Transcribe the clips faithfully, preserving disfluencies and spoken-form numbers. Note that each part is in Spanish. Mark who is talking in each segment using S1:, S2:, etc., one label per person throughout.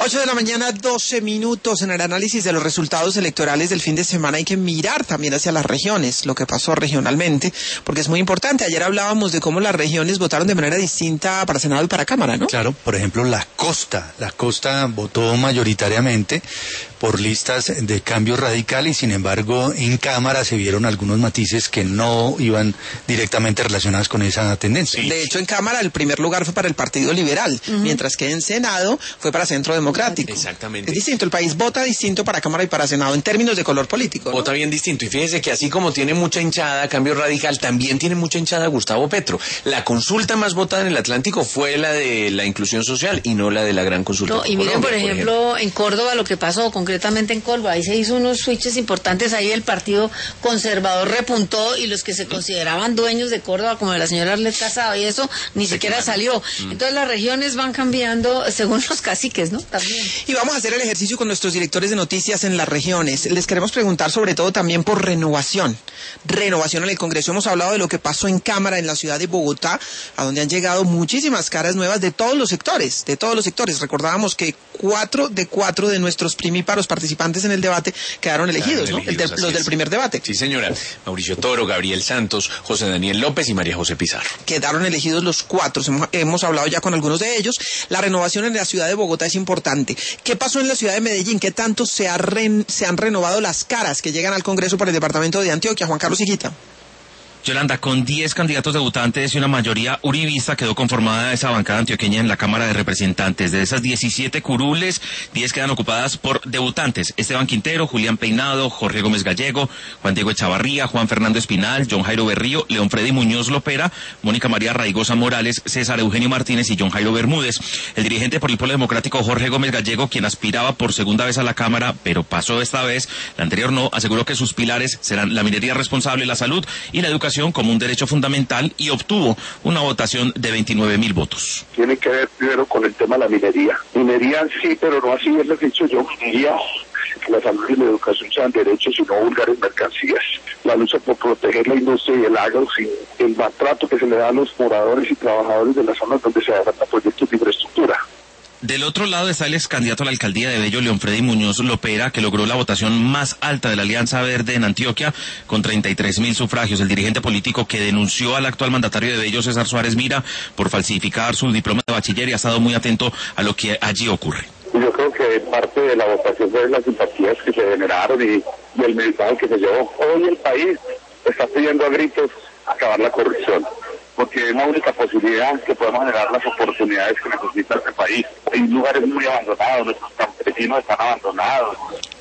S1: ocho de la mañana, doce minutos. En el análisis de los resultados electorales del fin de semana hay que mirar también hacia las regiones, lo que pasó regionalmente, porque es muy importante. Ayer hablábamos de cómo las regiones votaron de manera distinta para Senado y para Cámara, ¿no?
S2: Claro, por ejemplo, la costa. La costa votó mayoritariamente por listas de cambio radical y sin embargo en Cámara se vieron algunos matices que no iban directamente relacionados con esa tendencia.
S1: Sí. De hecho, en Cámara el primer lugar fue para el Partido Liberal, uh-huh. mientras que en Senado fue para Centro Democrático.
S3: Exactamente.
S1: Es distinto, el país vota distinto para Cámara y para Senado en términos de color político, ¿no?
S3: Vota bien distinto. Y fíjese que así como tiene mucha hinchada Cambio Radical, también tiene mucha hinchada Gustavo Petro. La consulta más votada en el Atlántico fue la de la inclusión social y no la de la gran consulta.
S4: No, y miren,
S3: Colombia,
S4: por ejemplo, por ejemplo, en Córdoba lo que pasó, concretamente en Córdoba, ahí se hizo unos switches importantes, ahí el Partido Conservador repuntó y los que se consideraban dueños de Córdoba, como la señora Arlet Casado y eso, ni se siquiera salió. Mm. Entonces las regiones van cambiando según los caciques, ¿no? También.
S1: Y vamos a hacer el ejercicio con nuestros directores de noticias en las regiones. Les queremos preguntar sobre todo también por renovación. Renovación en el Congreso. Hemos hablado de lo que pasó en Cámara en la ciudad de Bogotá, a donde han llegado muchísimas caras nuevas de todos los sectores, de todos los sectores. Recordábamos que cuatro de cuatro de nuestros primíparos participantes en el debate quedaron elegidos, ¿no? El de, los del primer debate.
S3: Sí, señora. Mauricio Toro, Gabriel Santos, José Daniel López y María José Pizarro.
S1: Quedaron elegidos los cuatro. Hemos, hemos hablado ya con algunos de ellos. La renovación en la ciudad de Bogotá es importante. ¿Qué pasó en la ciudad de Medellín? ¿Qué tanto se, ha re, se han renovado las caras que llegan al Congreso por el departamento de Antioquia? Juan Carlos Higuita.
S5: Yolanda, con diez candidatos debutantes y una mayoría uribista quedó conformada esa bancada antioqueña en la Cámara de Representantes. De esas diecisiete curules, diez quedan ocupadas por debutantes. Esteban Quintero, Julián Peinado, Jorge Gómez Gallego, Juan Diego Echavarría, Juan Fernando Espinal, John Jairo Berrío, León Freddy Muñoz Lopera, Mónica María Raigosa Morales, César Eugenio Martínez y John Jairo Bermúdez. El dirigente por el Polo Democrático, Jorge Gómez Gallego, quien aspiraba por segunda vez a la Cámara, pero pasó esta vez, la anterior no, aseguró que sus pilares serán la minería responsable, la salud y la educación como un derecho fundamental y obtuvo una votación de veintinueve mil votos.
S6: Tiene que ver primero con el tema de la minería. Minería sí, pero no así es lo que he dicho yo. Minería, que la salud y la educación sean derechos y no vulgares mercancías. La lucha por proteger la industria y el agro sin el maltrato que se le da a los moradores y trabajadores de las zonas donde se hagan proyectos de infraestructura.
S5: Del otro lado está el ex candidato a la alcaldía de Bello, León Freddy Muñoz Lopera, que logró la votación más alta de la Alianza Verde en Antioquia, con treinta y tres mil sufragios. El dirigente político que denunció al actual mandatario de Bello, César Suárez Mira, por falsificar su diploma de bachiller y ha estado muy atento a lo que allí ocurre.
S6: Yo creo que parte de la votación fue las simpatías que se generaron y, y el mensaje que se llevó. Hoy el país está pidiendo a gritos acabar la corrupción, porque es la única posibilidad que podemos generar las oportunidades que necesita este país. Hay lugares muy abandonados, nuestros campesinos están abandonados.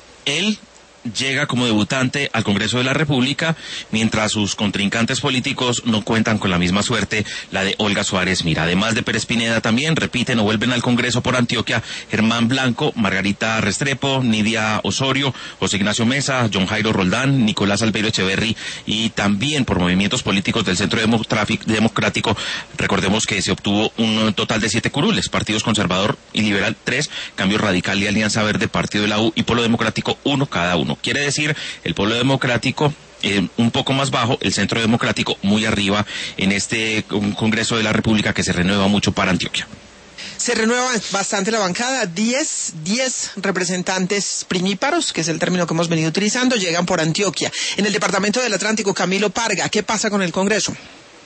S5: Él llega como debutante al Congreso de la República, mientras sus contrincantes políticos no cuentan con la misma suerte, la de Olga Suárez Mira. Además de Pérez Pineda también repiten o vuelven al Congreso por Antioquia Germán Blanco, Margarita Restrepo, Nidia Osorio, José Ignacio Mesa, John Jairo Roldán, Nicolás Albeiro Echeverry y también por movimientos políticos del Centro Democrático. Recordemos que se obtuvo un total de siete curules, Partidos Conservador y Liberal tres, Cambio Radical y Alianza Verde, Partido de la U y Polo Democrático uno cada uno. Quiere decir, el Polo Democrático eh, un poco más bajo, el Centro Democrático muy arriba en este Congreso de la República que se renueva mucho para Antioquia.
S1: Se renueva bastante la bancada, diez, diez representantes primíparos, que es el término que hemos venido utilizando, llegan por Antioquia. En el departamento del Atlántico, Camilo Parga, ¿qué pasa con el Congreso?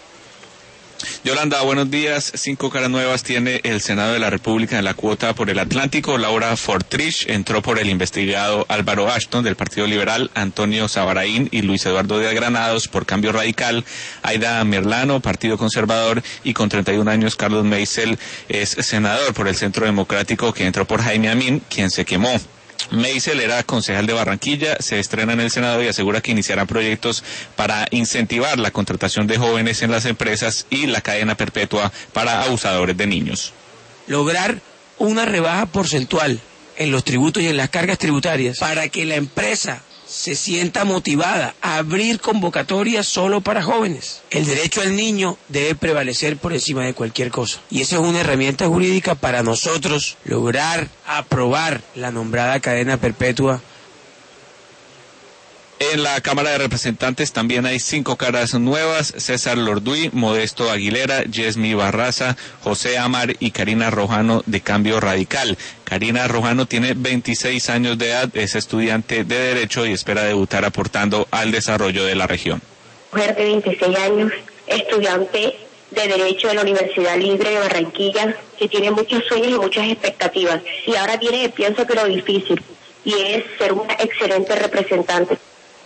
S7: Yolanda, buenos días. Cinco caras nuevas tiene el Senado de la República en la cuota por el Atlántico. Laura Fortrich entró por el investigado Álvaro Ashton del Partido Liberal, Antonio Sabaraín y Luis Eduardo Díaz Granados por Cambio Radical, Aida Merlano, Partido Conservador, y con treinta y un años Carlos Meisel es senador por el Centro Democrático, que entró por Jaime Amin, quien se quemó. Meisel era concejal de Barranquilla, se estrena en el Senado y asegura que iniciará proyectos para incentivar la contratación de jóvenes en las empresas y la cadena perpetua para abusadores de niños.
S8: Lograr una rebaja porcentual en los tributos y en las cargas tributarias para que la empresa se sienta motivada a abrir convocatorias solo para jóvenes. El derecho al niño debe prevalecer por encima de cualquier cosa. Y esa es una herramienta jurídica para nosotros lograr aprobar la nombrada cadena perpetua
S7: En la Cámara de Representantes también hay cinco caras nuevas: César Lorduy, Modesto Aguilera, Yesmi Barraza, José Amar y Karina Rojano de Cambio Radical. Karina Rojano tiene veintiséis años de edad, es estudiante de Derecho y espera debutar aportando al desarrollo de la región.
S9: Mujer de veintiséis años, estudiante de Derecho de la Universidad Libre de Barranquilla, que tiene muchos sueños y muchas expectativas. Y ahora viene, pienso que lo difícil, y es ser una excelente representante.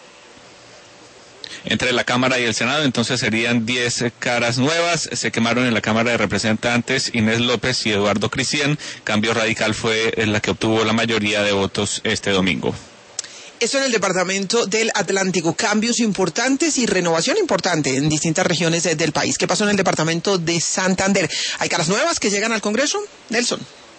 S7: Entre la Cámara y el Senado, entonces serían diez caras nuevas. Se quemaron en la Cámara de Representantes Inés López y Eduardo Cristian. Cambio Radical fue la que obtuvo la mayoría de votos este domingo.
S1: Eso en el departamento del Atlántico, cambios importantes y renovación importante en distintas regiones del país. ¿Qué pasó en el departamento de Santander? ¿Hay caras nuevas que llegan al Congreso? Nelson.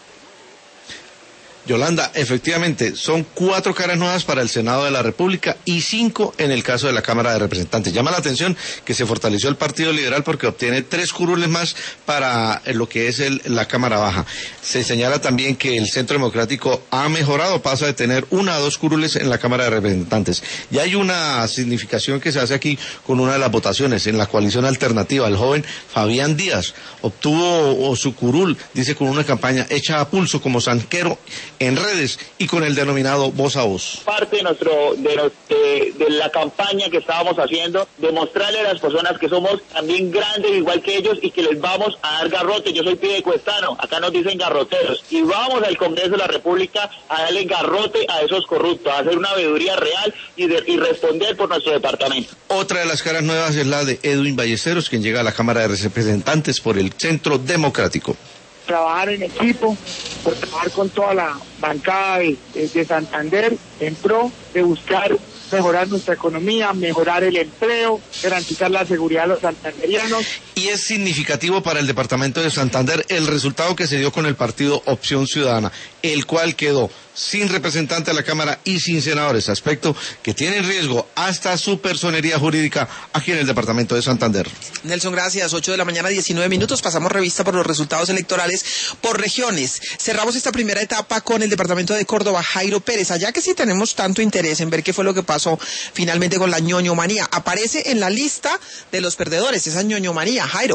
S10: Yolanda, efectivamente, son cuatro caras nuevas para el Senado de la República y cinco en el caso de la Cámara de Representantes. Llama la atención que se fortaleció el Partido Liberal porque obtiene tres curules más para lo que es el, la Cámara Baja. Se señala también que el Centro Democrático ha mejorado, pasa de tener una a dos curules en la Cámara de Representantes. Y hay una significación que se hace aquí con una de las votaciones en la coalición alternativa. El joven Fabián Díaz obtuvo o, su curul, dice, con una campaña hecha a pulso como zanquero en redes y con el denominado voz a voz.
S11: Parte de nuestro de, de, de la campaña que estábamos haciendo, demostrarle a las personas que somos también grandes igual que ellos y que les vamos a dar garrote. Yo soy piedecuestano, acá nos dicen garroteros, y vamos al Congreso de la República a darle garrote a esos corruptos, a hacer una veeduría real y, de, y responder por nuestro departamento.
S10: Otra de las caras nuevas es la de Edwin Ballesteros, quien llega a la Cámara de Representantes por el Centro Democrático.
S12: Trabajar en equipo, por trabajar con toda la bancada de, de, de Santander en pro de buscar mejorar nuestra economía, mejorar el empleo, garantizar la seguridad de los santanderianos.
S10: Y es significativo para el departamento de Santander el resultado que se dio con el partido Opción Ciudadana, el cual quedó sin representante a la Cámara y sin senadores, aspecto que tiene en riesgo hasta su personería jurídica aquí en el departamento de Santander.
S1: Nelson, gracias. ocho de la mañana, diecinueve minutos. Pasamos revista por los resultados electorales por regiones. Cerramos esta primera etapa con el departamento de Córdoba. Jairo Pérez, allá que sí tenemos tanto interés en ver qué fue lo que pasó finalmente con la ñoñomanía. Aparece en la lista de los perdedores esa ñoñomanía. Jairo.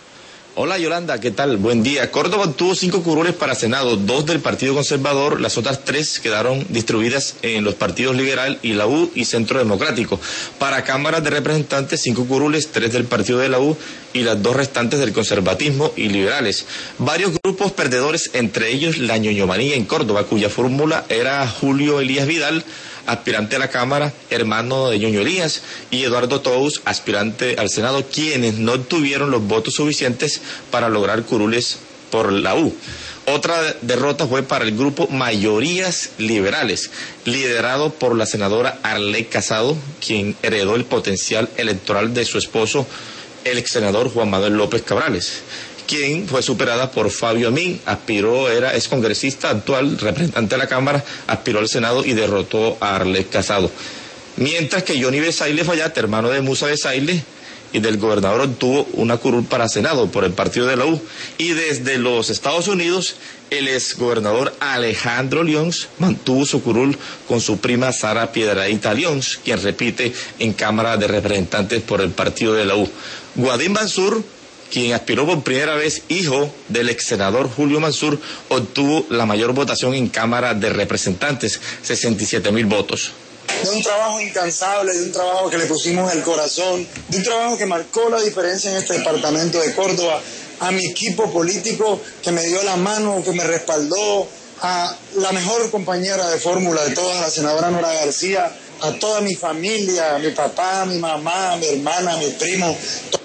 S13: Hola Yolanda, ¿qué tal? Buen día. Córdoba obtuvo cinco curules para Senado, dos del Partido Conservador, las otras tres quedaron distribuidas en los partidos Liberal y la U y Centro Democrático. Para Cámaras de Representantes, cinco curules, tres del Partido de la U y las dos restantes del Conservatismo y Liberales. Varios grupos perdedores, entre ellos la ñoñomanía en Córdoba, cuya fórmula era Julio Elías Vidal, aspirante a la Cámara, hermano de Ñoño Elías, y Eduardo Tous, aspirante al Senado, quienes no tuvieron los votos suficientes para lograr curules por la U. Otra derrota fue para el grupo Mayorías Liberales, liderado por la senadora Arlet Casado, quien heredó el potencial electoral de su esposo, el ex senador Juan Manuel López Cabrales, quien fue superada por Fabio Amín, aspiró, era ex congresista actual, representante de la Cámara, aspiró al Senado y derrotó a Arlet Casado. Mientras que Johnny Besaile Fayate, hermano de Musa Besaile y del gobernador, obtuvo una curul para Senado por el partido de la U. Y desde los Estados Unidos, el ex gobernador Alejandro Lyons mantuvo su curul con su prima Sara Piedradita Lyons, quien repite en Cámara de Representantes por el partido de la U. Guadín Mansur, quien aspiró por primera vez, hijo del ex senador Julio Mansur, obtuvo la mayor votación en Cámara de Representantes, sesenta y siete mil votos.
S14: De un trabajo incansable, de un trabajo que le pusimos el corazón, de un trabajo que marcó la diferencia en este departamento de Córdoba, a mi equipo político que me dio la mano, que me respaldó, a la mejor compañera de fórmula de todas, la senadora Nora García, a toda mi familia, a mi papá, a mi mamá, a mi hermana, a mi primo.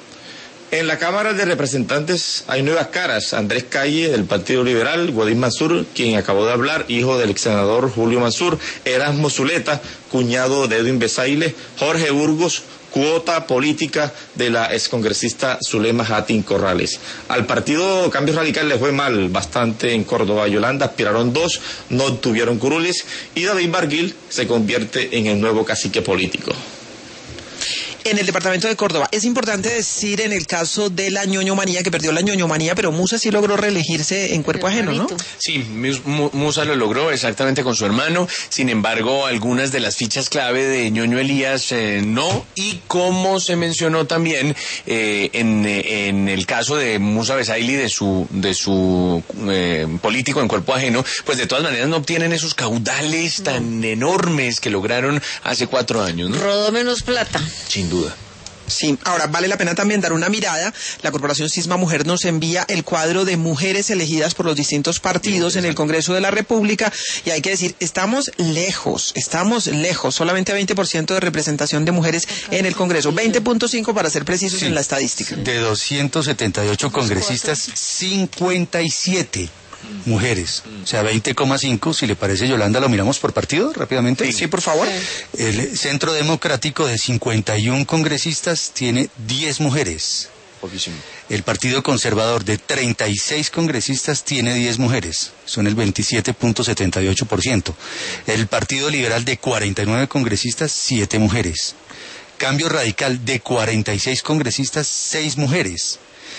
S13: En la Cámara de Representantes hay nuevas caras: Andrés Calle del Partido Liberal, Guadín Mansur, quien acabó de hablar, hijo del ex senador Julio Mansur, Erasmo Zuleta, cuñado de Edwin Besaile, Jorge Burgos, cuota política de la excongresista Zulema Jatín Corrales. Al partido Cambio Radical le fue mal bastante en Córdoba. Yolanda, aspiraron dos, no obtuvieron curules, y David Barguil se convierte en el nuevo cacique político.
S1: en el departamento de Córdoba. Es importante decir en el caso de la ñoñomanía, que perdió la ñoñomanía, pero Musa sí logró reelegirse en cuerpo ajeno, ¿no?
S3: Sí, Musa lo logró exactamente con su hermano. Sin embargo, algunas de las fichas clave de Ñoño Elías eh, no. Y como se mencionó también eh, en, en el caso de Musa Besaili, de su, de su eh, político en cuerpo ajeno, pues de todas maneras no obtienen esos caudales tan enormes que lograron hace cuatro años, ¿no?
S4: Rodó menos plata.
S3: Sin duda.
S1: Sí, ahora vale la pena también dar una mirada. La Corporación Sisma Mujer nos envía el cuadro de mujeres elegidas por los distintos partidos en el Congreso de la República y hay que decir, estamos lejos, estamos lejos, solamente veinte por ciento de representación de mujeres en el Congreso, veinte punto cinco para ser precisos sí. en la estadística.
S2: De doscientos setenta y ocho congresistas, cincuenta y siete mujeres, o sea, veinte coma cinco, si le parece, Yolanda, lo miramos por partido rápidamente.
S1: Sí, sí por favor.
S2: El Centro Democrático de cincuenta y uno congresistas tiene diez mujeres.
S3: Poquísimo.
S2: El Partido Conservador de treinta y seis congresistas tiene diez mujeres, son el veintisiete punto setenta y ocho por ciento. El Partido Liberal de cuarenta y nueve congresistas, siete mujeres. Cambio Radical de cuarenta y seis congresistas, seis mujeres.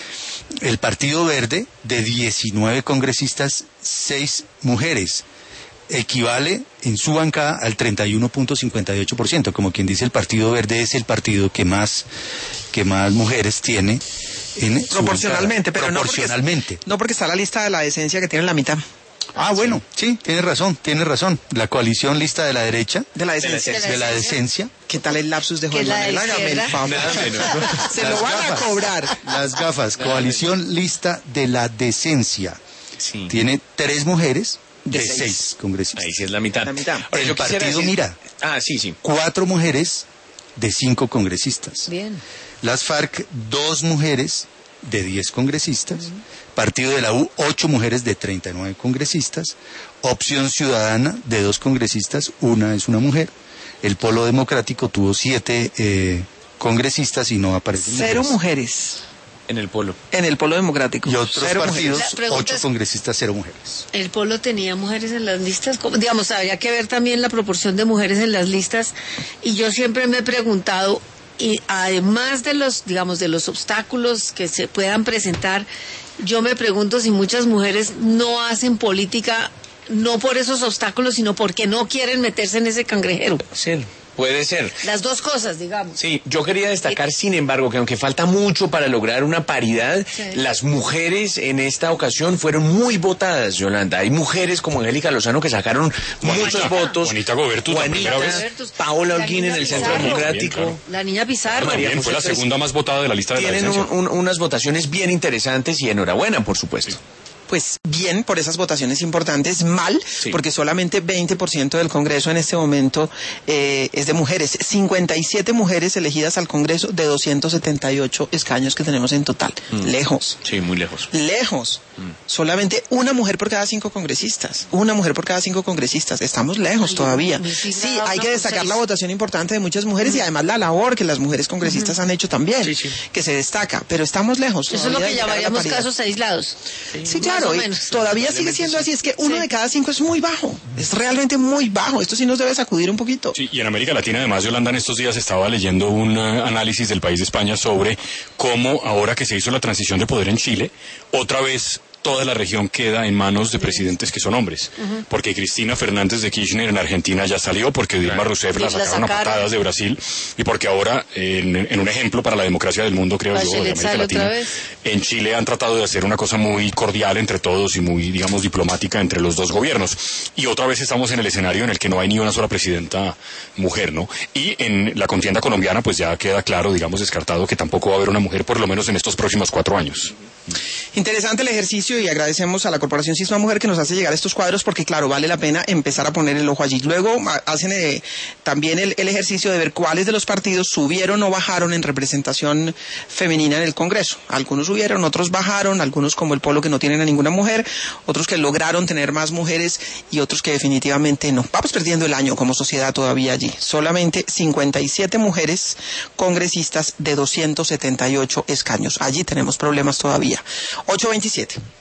S2: El Partido Verde, de diecinueve congresistas, seis mujeres. Equivale en su bancada al treinta y uno punto cincuenta y ocho por ciento. Como quien dice, el Partido Verde es el partido que más, que más mujeres tiene en
S1: proporcionalmente, pero
S2: proporcionalmente.
S1: No, porque, no porque está la lista de la decencia que tiene la mitad.
S2: Ah, bueno, sí, tiene razón, tiene razón. La coalición lista de la derecha.
S1: De la decencia.
S2: De la, de la decencia.
S1: ¿Qué tal el lapsus de Juan Manuel? Hágame el favor. Se lo van a cobrar.
S2: Las gafas. Coalición lista de la decencia.
S3: Sí.
S2: Tiene tres mujeres de,
S1: de
S2: seis. seis congresistas.
S3: Ahí sí es la mitad.
S1: La mitad.
S2: El
S3: yo
S2: partido
S3: decir...
S2: Mira.
S3: Ah, sí, sí.
S2: Cuatro mujeres de cinco congresistas.
S4: Bien.
S2: Las FARC, dos mujeres de diez congresistas. Uh-huh. Partido de la U, ocho mujeres de treinta y nueve congresistas. Opción Ciudadana, de dos congresistas, una es una mujer. El Polo Democrático tuvo siete eh, congresistas y no aparecen
S1: Cero
S2: mujeres.
S1: mujeres.
S3: En el Polo.
S1: En el Polo Democrático.
S2: Y otros
S1: cero
S2: partidos, ocho
S4: es,
S2: congresistas, cero mujeres.
S4: ¿El Polo tenía mujeres en las listas? Digamos, habría que ver también la proporción de mujeres en las listas. Y yo siempre me he preguntado, y además de los, digamos, de los obstáculos que se puedan presentar, yo me pregunto si muchas mujeres no hacen política no por esos obstáculos, sino porque no quieren meterse en ese cangrejero.
S3: Sí, puede ser.
S4: Las dos cosas, digamos.
S3: Sí, yo quería destacar, sin embargo, que aunque falta mucho para lograr una paridad,
S4: sí.
S3: las mujeres en esta ocasión fueron muy votadas, Yolanda. Hay mujeres como Angélica Lozano que sacaron
S15: Juanita,
S3: muchos votos.
S15: Juanita Gobertus,
S3: Juanita,
S15: la primera vez.
S3: Paola Holguín en el Centro
S4: Pizarro.
S3: Democrático.
S15: Bien, claro.
S4: La niña Pizarro.
S3: María
S15: También fue la
S3: José,
S15: segunda más votada de la lista de la
S3: Tienen
S15: decencia.
S3: un, un, unas votaciones bien interesantes y enhorabuena, por supuesto.
S15: Sí.
S1: Pues bien, por esas votaciones importantes, mal,
S3: sí.
S1: porque solamente veinte por ciento del Congreso en este momento eh, es de mujeres. cincuenta y siete mujeres elegidas al Congreso de doscientos setenta y ocho escaños que tenemos en total. Mm. Lejos.
S3: Sí, muy lejos.
S1: Lejos.
S3: Mm.
S1: Solamente una mujer por cada cinco congresistas. Una mujer por cada cinco congresistas. Estamos lejos Ay, todavía. Sí, hay que destacar la votación importante de muchas mujeres mm. y además la labor que las mujeres congresistas mm. han hecho también,
S3: sí, sí.
S1: que se destaca. Pero estamos lejos.
S4: Eso es lo que llamaríamos casos aislados.
S1: Sí, sí claro. Todavía sigue siendo así, es que uno sí. de cada cinco es muy bajo, es realmente muy bajo, esto sí nos debe sacudir un poquito.
S15: Sí, y en América Latina, además, Yolanda, en estos días estaba leyendo un uh, análisis del país de España sobre cómo, ahora que se hizo la transición de poder en Chile, otra vez toda la región queda en manos de presidentes que son hombres. Uh-huh. Porque Cristina Fernández de Kirchner en Argentina ya salió, porque Dilma claro. Rousseff la sacaron, la sacaron a patadas de Brasil, y porque ahora, en, en un ejemplo para la democracia del mundo, creo yo, de América Latina, en Chile han tratado de hacer una cosa muy cordial entre todos y muy, digamos, diplomática entre los dos gobiernos. Y otra vez estamos en el escenario en el que no hay ni una sola presidenta mujer, ¿no? Y en la contienda colombiana, pues ya queda claro, digamos, descartado que tampoco va a haber una mujer, por lo menos en estos próximos cuatro años.
S1: Interesante el ejercicio y agradecemos a la Corporación Sisma Mujer que nos hace llegar estos cuadros porque claro, vale la pena empezar a poner el ojo allí. Luego hacen eh, también el, el ejercicio de ver cuáles de los partidos subieron o bajaron en representación femenina en el Congreso. Algunos subieron, otros bajaron, algunos como el Polo que no tienen a ninguna mujer, otros que lograron tener más mujeres y otros que definitivamente no. Vamos perdiendo el año como sociedad todavía allí. Solamente cincuenta y siete mujeres congresistas de doscientos setenta y ocho escaños. Allí tenemos problemas todavía. ocho veintisiete.